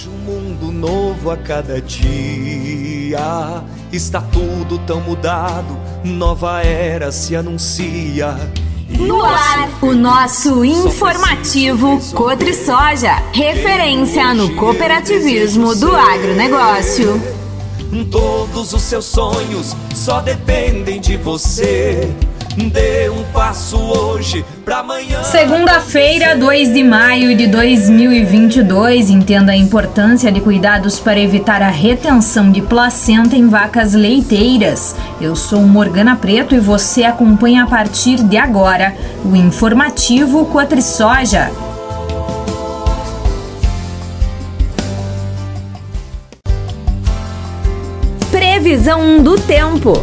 Um mundo novo a cada dia, está tudo tão mudado, nova era se anuncia. No ar, o nosso informativo Cotrisoja, referência no cooperativismo do agronegócio. Todos os seus sonhos só dependem de você. Dê um passo hoje pra amanhã. Segunda-feira, 2 de maio de 2022. Entenda a importância de cuidados para evitar a retenção de placenta em vacas leiteiras. Eu sou Morgana Preto e você acompanha a partir de agora o informativo Cotrisoja. Previsão do tempo.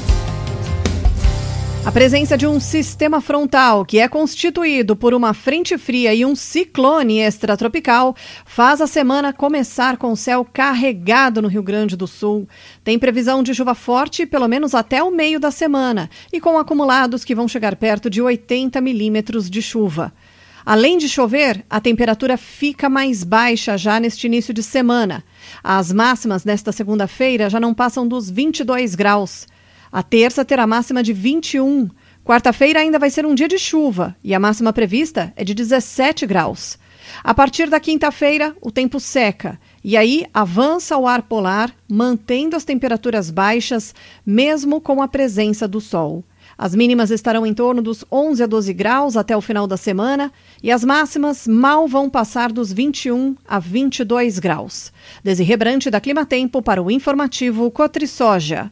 A presença de um sistema frontal, que é constituído por uma frente fria e um ciclone extratropical, faz a semana começar com o céu carregado no Rio Grande do Sul. Tem previsão de chuva forte pelo menos até o meio da semana e com acumulados que vão chegar perto de 80 milímetros de chuva. Além de chover, a temperatura fica mais baixa já neste início de semana. As máximas nesta segunda-feira já não passam dos 22 graus. A terça terá máxima de 21. Quarta-feira ainda vai ser um dia de chuva e a máxima prevista é de 17 graus. A partir da quinta-feira, o tempo seca e aí avança o ar polar, mantendo as temperaturas baixas, mesmo com a presença do sol. As mínimas estarão em torno dos 11 a 12 graus até o final da semana e as máximas mal vão passar dos 21 a 22 graus. Desirê Brante da Climatempo para o informativo Cotrisoja.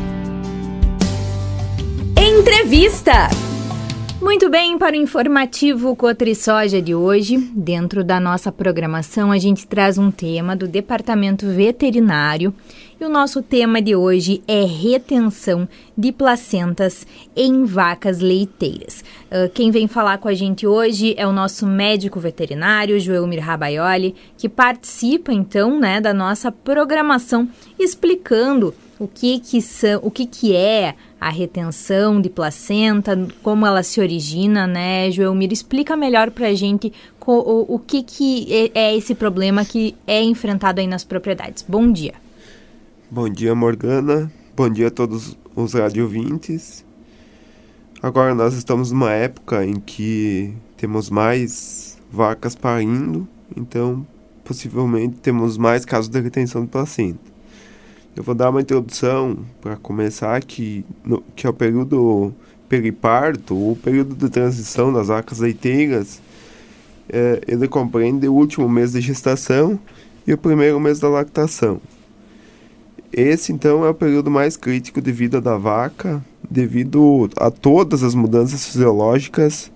Entrevista. Muito bem, para o informativo Cotrisoja de hoje, dentro da nossa programação, a gente traz um tema do Departamento Veterinário e o nosso tema de hoje é retenção de placentas em vacas leiteiras. Quem vem falar com a gente hoje é o nosso médico veterinário, Joelmir Rabaioli, que participa então, da nossa programação, explicando o que é a retenção de placenta, como ela se origina, Joelmir? Explica melhor para a gente o que é esse problema que é enfrentado aí nas propriedades. Bom dia. Bom dia, Morgana. Bom dia a todos os radiovintes. Agora nós estamos numa época em que temos mais vacas parindo, então possivelmente temos mais casos de retenção de placenta. Eu vou dar uma introdução para começar que é o período periparto, o período de transição das vacas leiteiras. Ele compreende o último mês de gestação e o primeiro mês da lactação. Esse, então, é o período mais crítico de vida da vaca, devido a todas as mudanças fisiológicas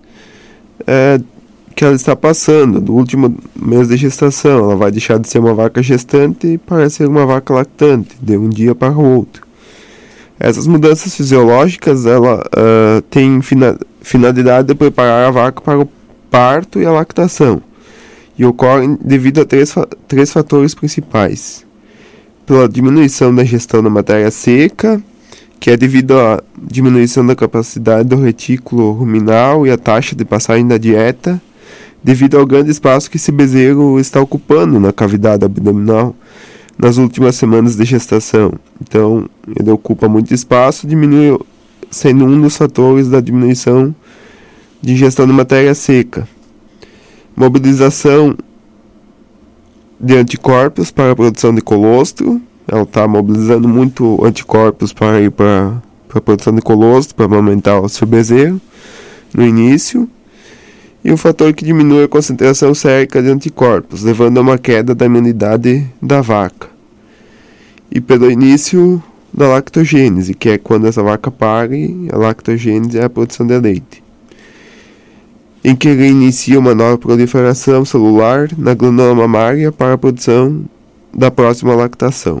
que ela está passando, do último mês de gestação. Ela vai deixar de ser uma vaca gestante para ser uma vaca lactante, de um dia para o outro. Essas mudanças fisiológicas, ela tem finalidade de preparar a vaca para o parto e a lactação, e ocorrem devido a três fatores principais. Pela diminuição da ingestão da matéria seca, que é devido à diminuição da capacidade do retículo ruminal e a taxa de passagem da dieta, devido ao grande espaço que esse bezerro está ocupando na cavidade abdominal nas últimas semanas de gestação. Então, ele ocupa muito espaço, sendo um dos fatores da diminuição de ingestão de matéria seca. Mobilização de anticorpos para a produção de colostro. Ela está mobilizando muito anticorpos para ir para a produção de colostro, para aumentar o seu bezerro no início. E um fator que diminui a concentração sérica de anticorpos, levando a uma queda da imunidade da vaca. E pelo início da lactogênese, que é quando essa vaca pare, a lactogênese é a produção de leite, em que ele inicia uma nova proliferação celular na glândula mamária para a produção da próxima lactação.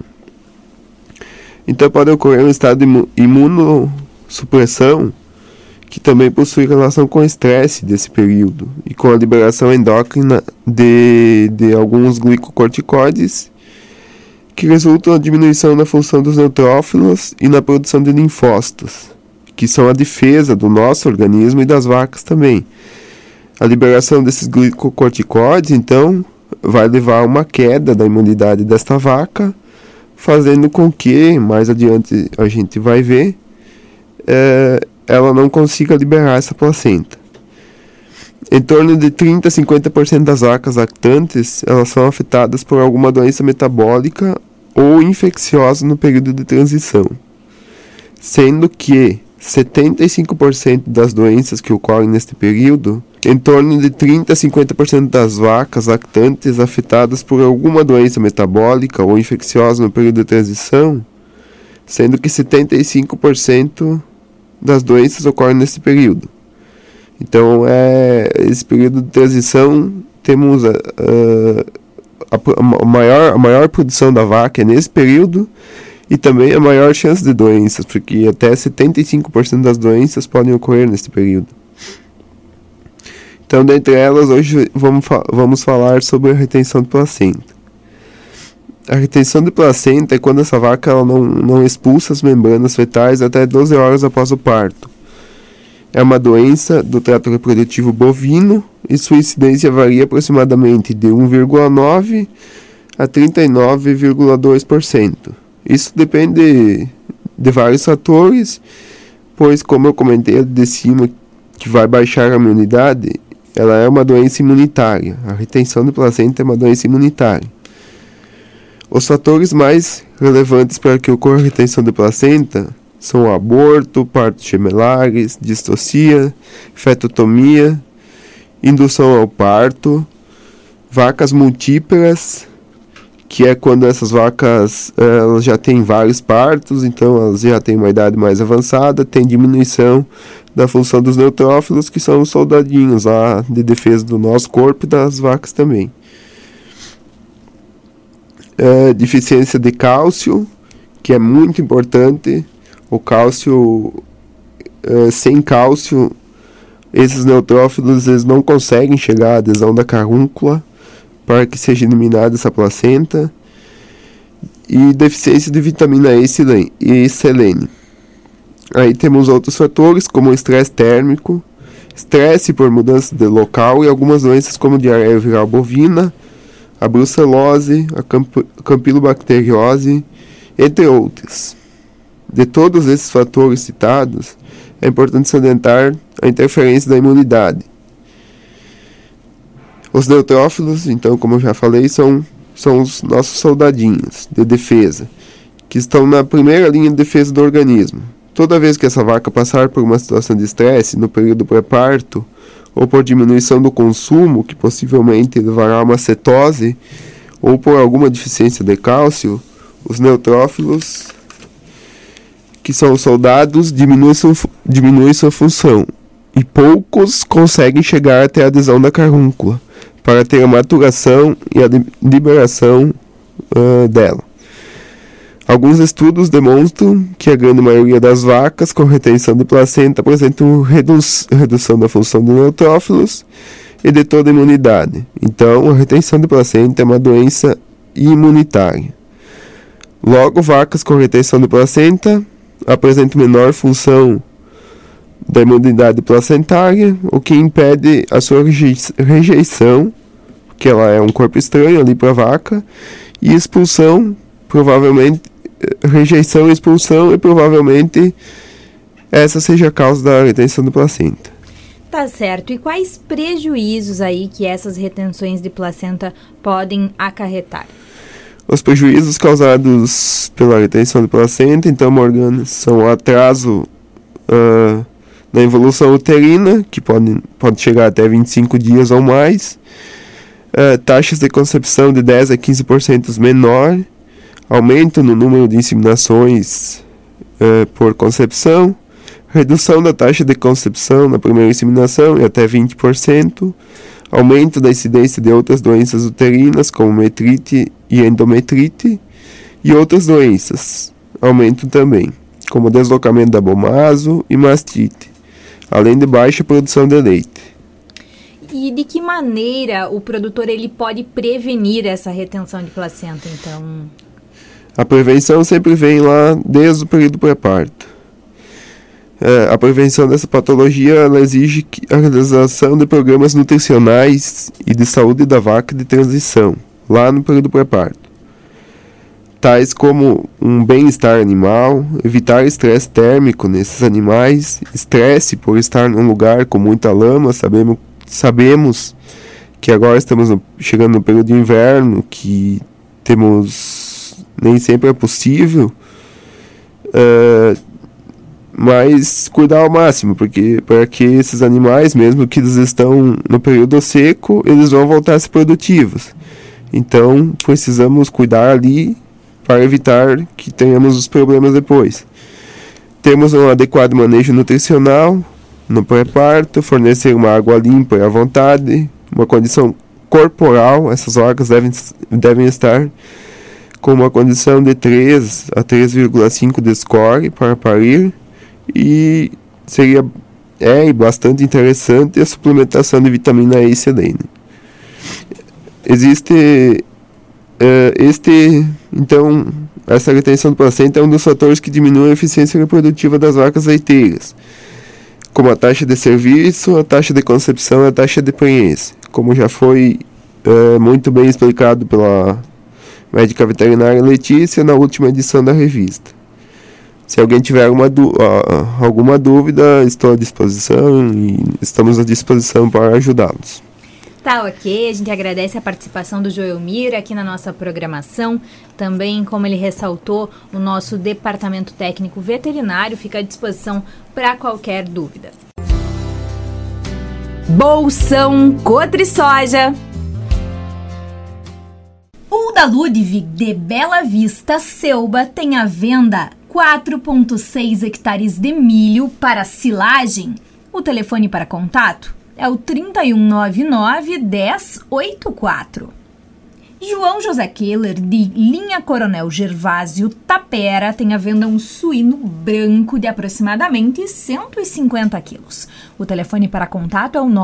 Então pode ocorrer um estado de imunossupressão, que também possui relação com o estresse desse período e com a liberação endócrina de alguns glicocorticoides, que resultam na diminuição da função dos neutrófilos e na produção de linfócitos, que são a defesa do nosso organismo e das vacas também. A liberação desses glicocorticoides, então, vai levar a uma queda da imunidade desta vaca, fazendo com que, mais adiante a gente vai ver, ela não consiga liberar essa placenta. Em torno de 30 a 50% das vacas lactantes, elas são afetadas por alguma doença metabólica ou infecciosa no período de transição, sendo que 75% das doenças que ocorrem neste período, em torno de 30 a 50% das vacas lactantes afetadas por alguma doença metabólica ou infecciosa no período de transição, sendo que 75% das doenças ocorrem nesse período. Então, esse período de transição, temos a maior produção da vaca é nesse período, e também a maior chance de doenças, porque até 75% das doenças podem ocorrer nesse período. Então, dentre elas, hoje vamos falar sobre a retenção de placenta. A retenção de placenta é quando essa vaca ela não expulsa as membranas fetais até 12 horas após o parto. É uma doença do trato reprodutivo bovino e sua incidência varia aproximadamente de 1,9% a 39,2%. Isso depende de vários fatores, pois, como eu comentei de cima, que vai baixar a imunidade, ela é uma doença imunitária. A retenção de placenta é uma doença imunitária. Os fatores mais relevantes para que ocorra a retenção de placenta são o aborto, partos gemelares, distocia, fetotomia, indução ao parto, vacas multíperas, que é quando essas vacas elas já têm vários partos, então elas já têm uma idade mais avançada, tem diminuição da função dos neutrófilos, que são os soldadinhos lá de defesa do nosso corpo e das vacas também. Deficiência de cálcio, que é muito importante. O cálcio, sem cálcio, esses neutrófilos eles não conseguem chegar à adesão da carúncula para que seja eliminada essa placenta. E deficiência de vitamina E e selênio. Aí temos outros fatores, como o estresse térmico, estresse por mudança de local e algumas doenças como diarreia viral bovina, a brucelose, a campilobacteriose, entre outros. De todos esses fatores citados, é importante salientar a interferência da imunidade. Os neutrófilos, então, como eu já falei, são os nossos soldadinhos de defesa, que estão na primeira linha de defesa do organismo. Toda vez que essa vaca passar por uma situação de estresse no período pré-parto, ou por diminuição do consumo, que possivelmente levará a uma cetose, ou por alguma deficiência de cálcio, os neutrófilos, que são os soldados, diminuem sua função, e poucos conseguem chegar até a adesão da carúncula, para ter a maturação e a liberação dela. Alguns estudos demonstram que a grande maioria das vacas com retenção de placenta apresentam redução da função de neutrófilos e de toda a imunidade. Então, a retenção de placenta é uma doença imunitária. Logo, vacas com retenção de placenta apresentam menor função da imunidade placentária, o que impede a sua rejeição, porque ela é um corpo estranho ali para a vaca, e expulsão, rejeição e expulsão, e provavelmente essa seja a causa da retenção de placenta. Tá certo. E quais prejuízos aí que essas retenções de placenta podem acarretar? Os prejuízos causados pela retenção de placenta, então, Morgana, são o atraso na evolução uterina, que pode chegar até 25 dias ou mais, taxas de concepção de 10 a 15% menor, aumento no número de inseminações por concepção, redução da taxa de concepção na primeira inseminação em até 20%, aumento da incidência de outras doenças uterinas, como metrite e endometrite, e outras doenças, aumento também, como deslocamento da abomaso e mastite, além de baixa produção de leite. E de que maneira o produtor ele pode prevenir essa retenção de placenta, então? A prevenção sempre vem lá desde o período pré-parto. A prevenção dessa patologia ela exige a realização de programas nutricionais e de saúde da vaca de transição, lá no período pré-parto, tais como um bem-estar animal, evitar estresse térmico nesses animais, estresse por estar num lugar com muita lama. Sabemos que agora estamos chegando no período de inverno, que nem sempre é possível, mas cuidar ao máximo, porque para que esses animais, mesmo que eles estão no período seco, eles vão voltar a ser produtivos. Então precisamos cuidar ali para evitar que tenhamos os problemas depois. Temos um adequado manejo nutricional no pré-parto, fornecer uma água limpa e à vontade, uma condição corporal. Essas vacas devem estar com uma condição de 3 a 3,5 de score para parir, e seria bastante interessante a suplementação de vitamina E e selênio. Então, essa retenção do placenta é um dos fatores que diminui a eficiência reprodutiva das vacas leiteiras, como a taxa de serviço, a taxa de concepção e a taxa de prenhez, como já foi muito bem explicado pela médica veterinária Letícia na última edição da revista. Se alguém tiver alguma dúvida, estou à disposição e estamos à disposição para ajudá-los. Tá ok, a gente agradece a participação do Joelmir aqui na nossa programação. Também, como ele ressaltou, o nosso departamento técnico veterinário fica à disposição para qualquer dúvida. Bolsão Cotrisoja. O da Ludwig de Bela Vista, Selba, tem à venda 4,6 hectares de milho para silagem. O telefone para contato é o 3199-1084. João José Keller, de linha Coronel Gervásio, Tapera, tem à venda um suíno branco de aproximadamente 150 quilos. O telefone para contato é o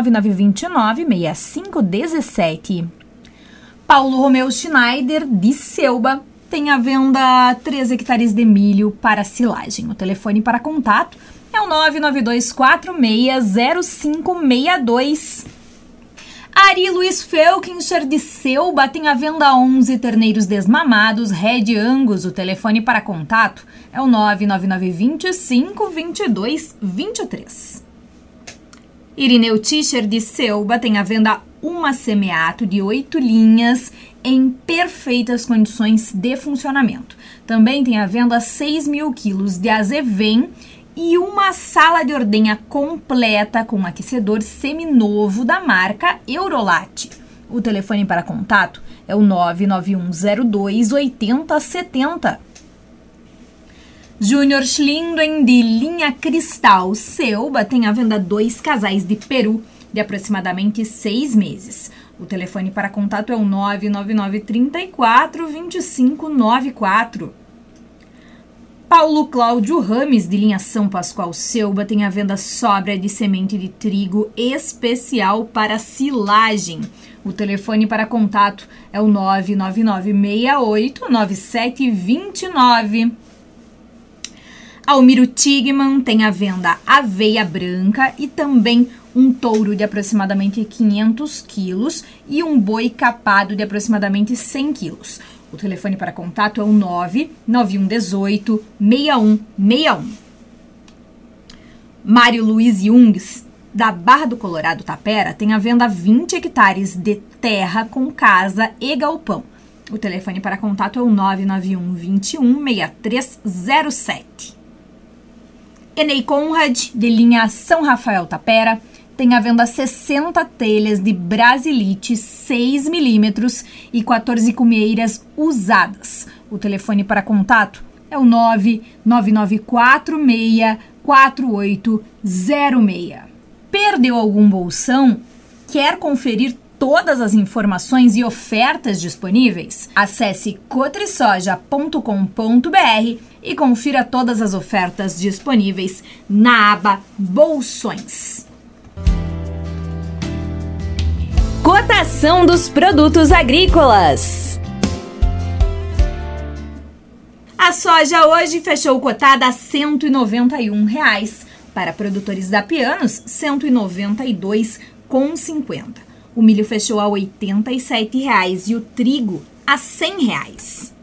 99929-6517. Paulo Romeu Schneider, de Selba, tem à venda 3 hectares de milho para silagem. O telefone para contato é o 992460562. Ari Luiz Felkinscher, de Selba, tem à venda 11 terneiros desmamados Red Angus. O telefone para contato é o 999252223. Irineu Tischer, de Selba, tem à venda uma semeato de 8 linhas em perfeitas condições de funcionamento. Também tem à venda 6.000 quilos de azevém e uma sala de ordenha completa com um aquecedor seminovo da marca Eurolat. O telefone para contato é o 99102-8070. Júnior Schlinden, de linha Cristal, Selba, tem à venda 2 casais de peru de aproximadamente 6 meses. O telefone para contato é o 99934-2594. Paulo Cláudio Rames, de linha São Pascoal, Selba, tem à venda sobra de semente de trigo especial para silagem. O telefone para contato é o 999689729. Almiro Tigman tem à venda aveia branca e também um touro de aproximadamente 500 quilos e um boi capado de aproximadamente 100 quilos. O telefone para contato é o 99118-6161. Mário Luiz Jungs, da Barra do Colorado, Tapera, tem à venda 20 hectares de terra com casa e galpão. O telefone para contato é o 99121-6307. Enei Conrad, de linha São Rafael, Tapera, tem à venda 60 telhas de brasilite 6 milímetros e 14 cumeeiras usadas. O telefone para contato é o 999464806. Perdeu algum bolsão? Quer conferir todas as informações e ofertas disponíveis? Acesse cotrisoja.com.br e confira todas as ofertas disponíveis na aba Bolsões. Cotação dos produtos agrícolas. A soja hoje fechou cotada a R$ 191. Para produtores da Pianos, R$ 192,50. O milho fechou a R$ 87 e o trigo a R$ 100.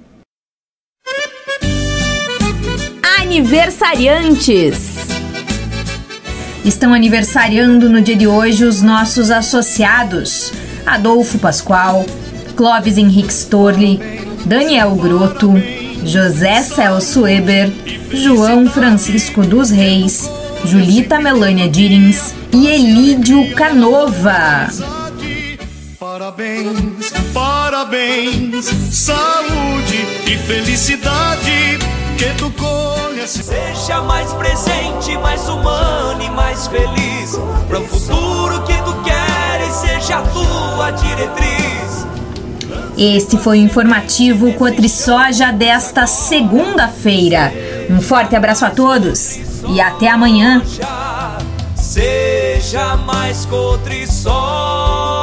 Aniversariantes. Estão aniversariando no dia de hoje os nossos associados Adolfo Pascoal, Clóvis Henrique Storli, Daniel Grotto, José Celso Eber, João Francisco dos Reis, Julita Melânia Dirins e Elídio Canova. Parabéns, parabéns, saúde e felicidade que tu conhece. Seja mais presente, mais humano e mais feliz. Para o futuro que tu queres, seja a tua diretriz. Este foi o informativo Cotrisoja desta segunda-feira. Um forte abraço a todos e até amanhã. Seja mais Cotrisoja.